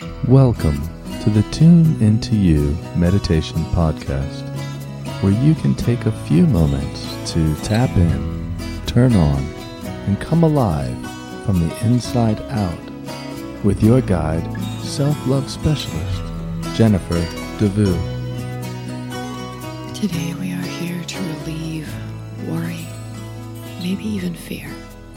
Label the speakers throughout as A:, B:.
A: Welcome to the Tune Into You Meditation Podcast, where you can take a few moments to tap in, turn on, and come alive from the inside out with your guide, self-love specialist, Jennifer DeVue.
B: Today we are here to relieve worry, maybe even fear.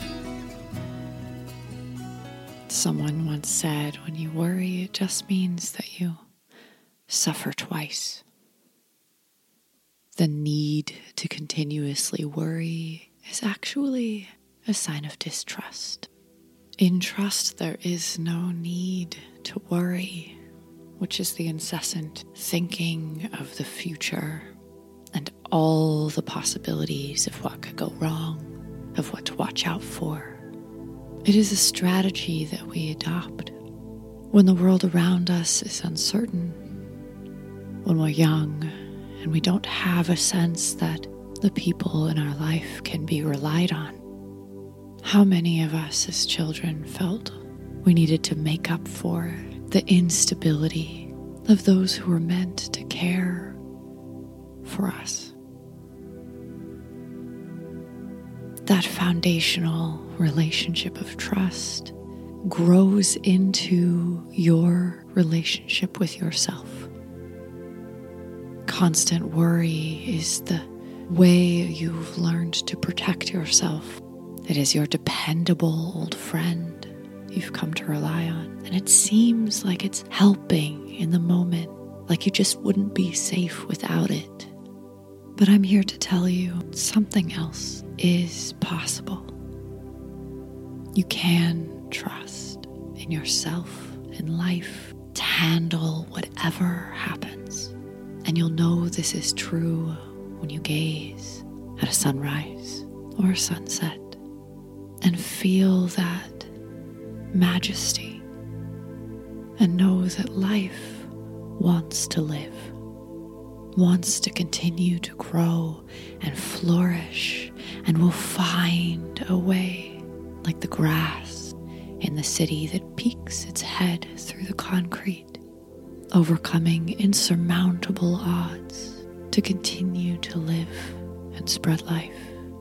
B: Someone once said, when you worry, it just means that you suffer twice. The need to continuously worry is actually a sign of distrust. In trust, there is no need to worry, which is the incessant thinking of the future and all the possibilities of what could go wrong, of what to watch out for. It is a strategy that we adopt when the world around us is uncertain, when we're young and we don't have a sense that the people in our life can be relied on. How many of us as children felt we needed to make up for the instability of those who were meant to care for us? That foundational relationship of trust grows into your relationship with yourself. Constant worry is the way you've learned to protect yourself. It is your dependable old friend you've come to rely on. And it seems like it's helping in the moment, like you just wouldn't be safe without it. But I'm here to tell you something else is possible. You can trust in yourself and life to handle whatever happens. And you'll know this is true when you gaze at a sunrise or a sunset and feel that majesty and know that life wants to live, wants to continue to grow and flourish, and will find a way, like the grass in the city that peeks its head through the concrete, overcoming insurmountable odds to continue to live and spread life.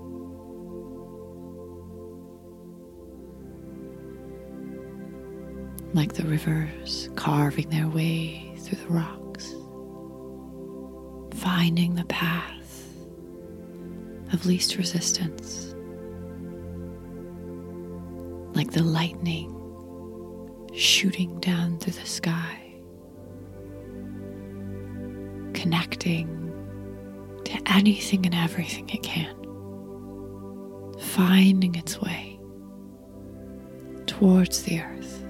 B: Like the rivers carving their way through the rocks, finding the path of least resistance. Like the lightning shooting down through the sky, connecting to anything and everything it can, finding its way towards the earth.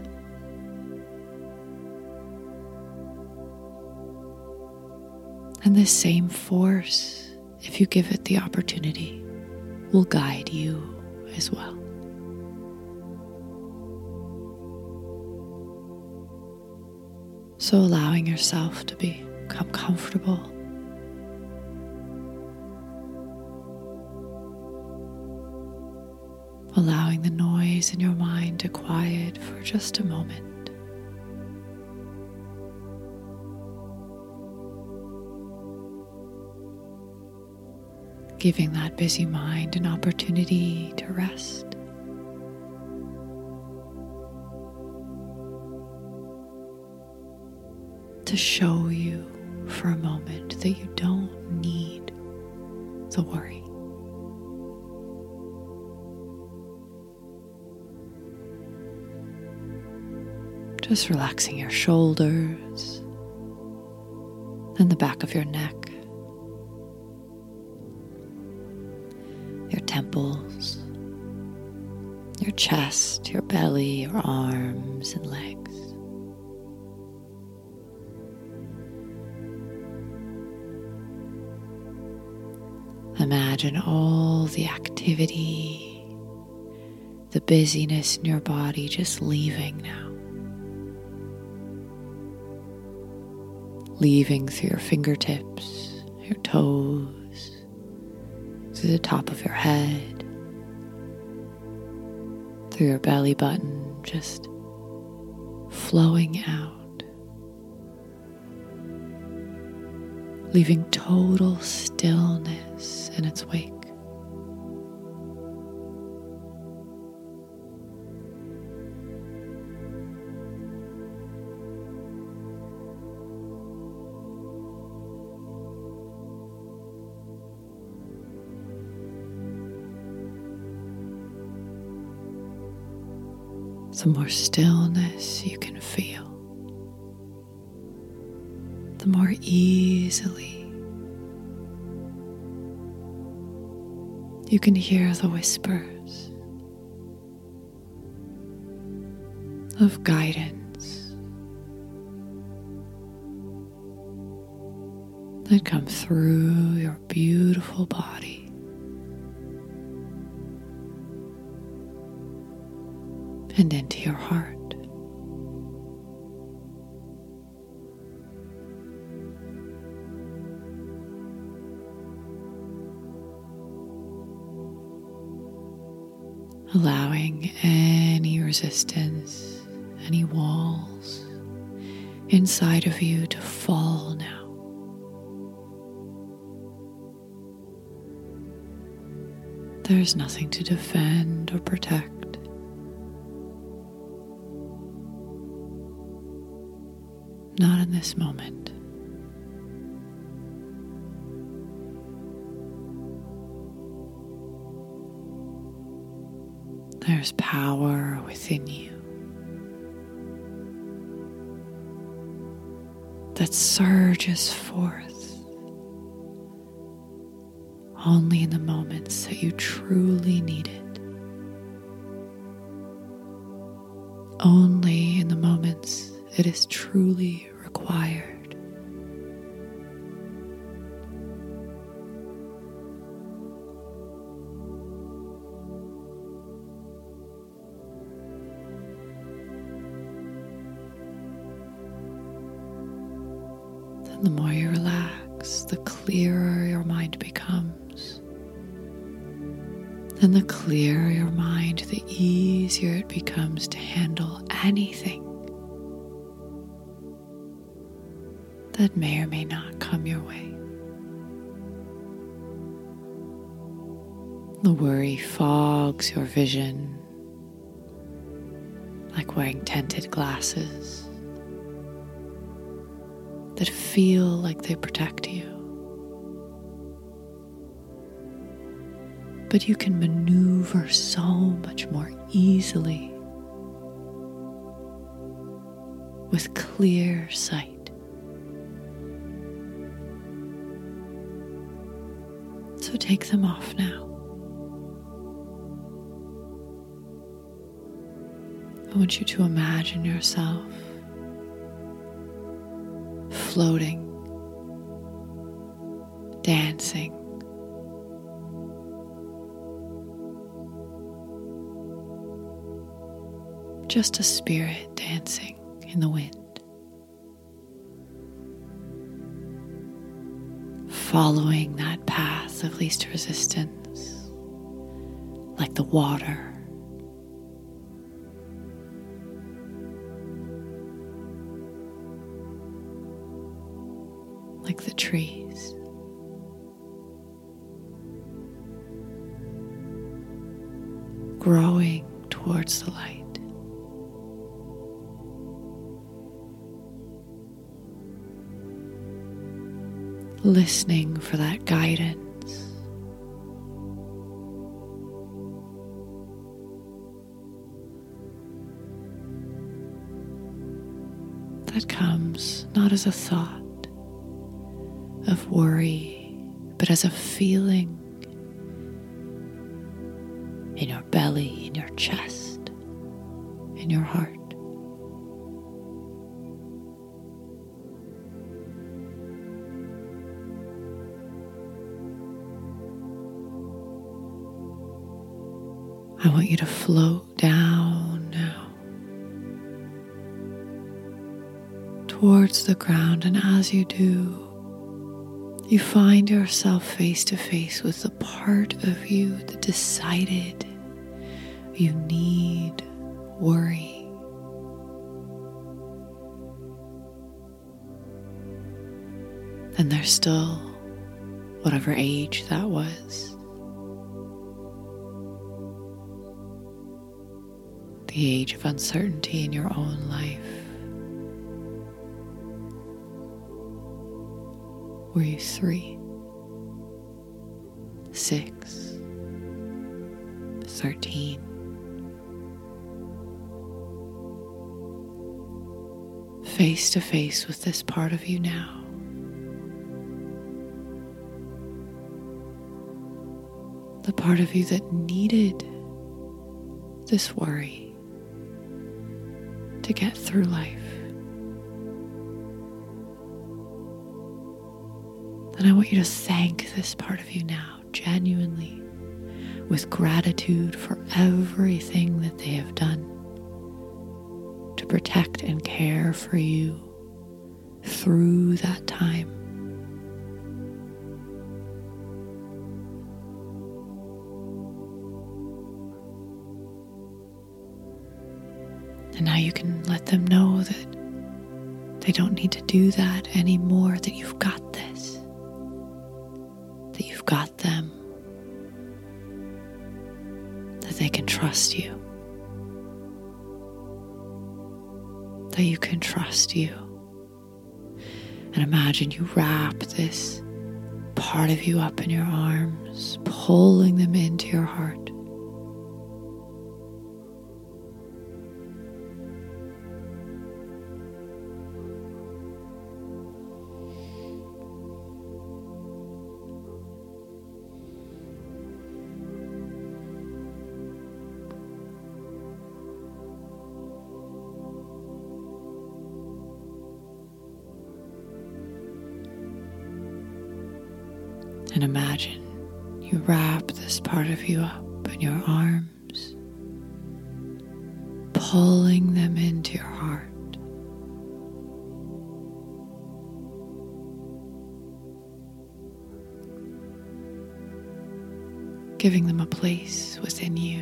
B: And this same force, if you give it the opportunity, will guide you as well. So allowing yourself to become comfortable, allowing the noise in your mind to quiet for just a moment. Giving that busy mind an opportunity to rest. To show you for a moment that you don't need the worry. Just relaxing your shoulders and the back of your neck, your temples, your chest, your belly, your arms and legs. Imagine all the activity, the busyness in your body just leaving now. Leaving through your fingertips, your toes, through the top of your head, through your belly button, just flowing out leaving total stillness in its wake. The more stillness you can feel, the more easily you can hear the whispers of guidance that come through your beautiful body. And into your heart. Allowing any resistance, any walls inside of you to fall now. There's nothing to defend or protect. Not in this moment. There's power within you that surges forth only in the moments that you truly need it. Only in the moments it is truly required. And the more you relax, the clearer your mind becomes. And the clearer your mind, the easier it becomes to handle anything that may or may not come your way. The worry fogs your vision like wearing tinted glasses that feel like they protect you. But you can maneuver so much more easily with clear sight. So take them off now. I want you to imagine yourself floating, dancing, just a spirit dancing in the wind. Following that path of least resistance, like the water. Like the trees. Growing towards the light. Listening for that guidance. That comes not as a thought of worry, but as a feeling in your belly, in your chest, in your heart. I want you to float down now towards the ground, and as you do, you find yourself face to face with the part of you that decided you need worry. then there's still whatever age that was. The age of uncertainty in your own life. Were you 3, 6, 13? Face to face with this part of you now. The part of you that needed this worry to get through life. And I want you to thank this part of you now, genuinely, with gratitude for everything that they have done to protect and care for you through that time. And now you can let them know that they don't need to do that anymore, that you've got this, that you've got them, that they can trust you, that you can trust you. And imagine you wrap this part of you up in your arms, pulling them into your heart. And imagine you wrap this part of you up in your arms, pulling them into your heart. Giving them a place within you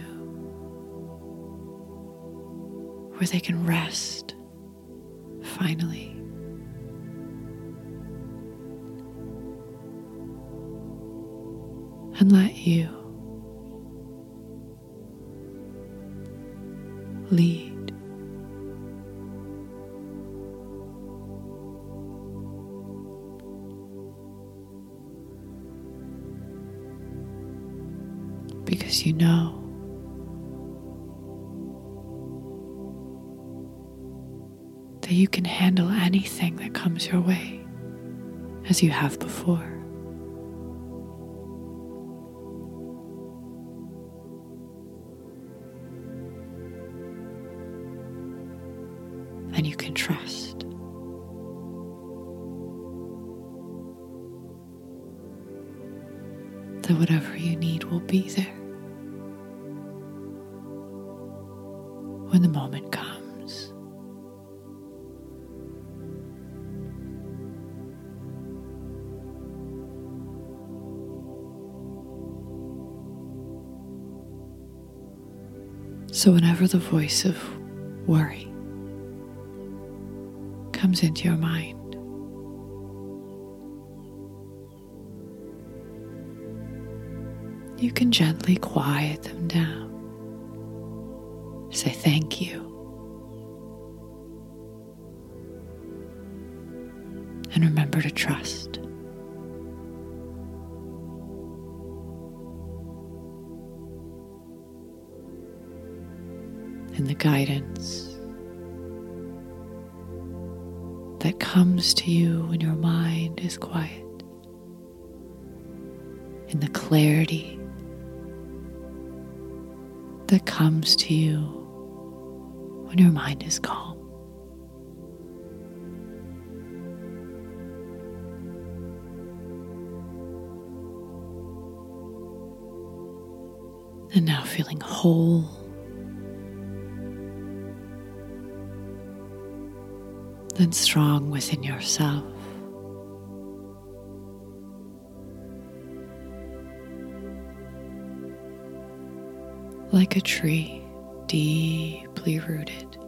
B: where they can rest, finally. And let you lead. Because you know that you can handle anything that comes your way as you have before. And you can trust. That whatever you need will be there when the moment comes. So whenever the voice of worry comes into your mind, you can gently quiet them down. Say thank you. And remember to trust. In the guidance that comes to you when your mind is quiet, in the clarity that comes to you when your mind is calm. And now feeling whole, then strong within yourself. Like a tree deeply rooted.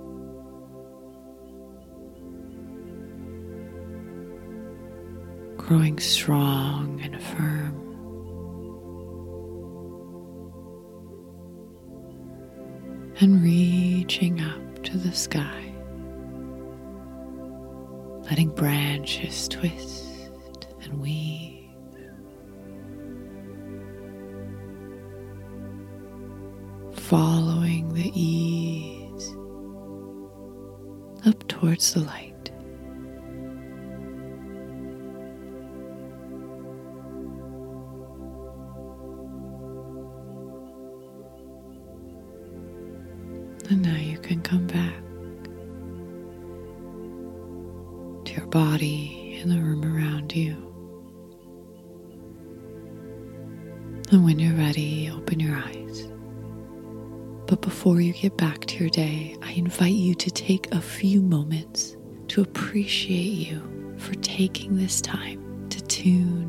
B: growing strong and firm. And reaching up to the sky, letting branches twist and weave. Following the ease up towards the light. And now you can come back to your body and the room around you. And when you're ready, open your eyes. But before you get back to your day, I invite you to take a few moments to appreciate you for taking this time to tune